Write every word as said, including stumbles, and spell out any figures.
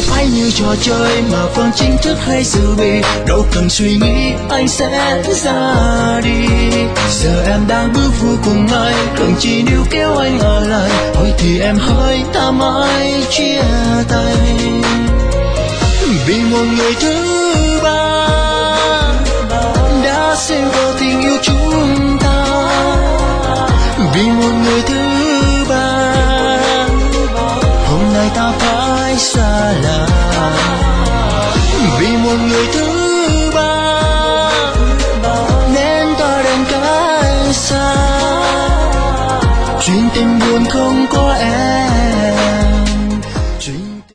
phải như trò chơi mà vẫn chính thức hay dự bị. Đâu cần suy nghĩ anh sẽ ra đi. Giờ em đang bước vô cùng ai, đừng chỉ níu kéo anh ở lại. Thôi thì em hỡi ta mãi chia tay. Vì một người thứ ba đã xen vào tình yêu chúng ta. Vì một người thứ ba hôm nay ta phải xa lạ. Vì một người thứ ba nên ta đành cách xa. Chuyện tình buồn không có em.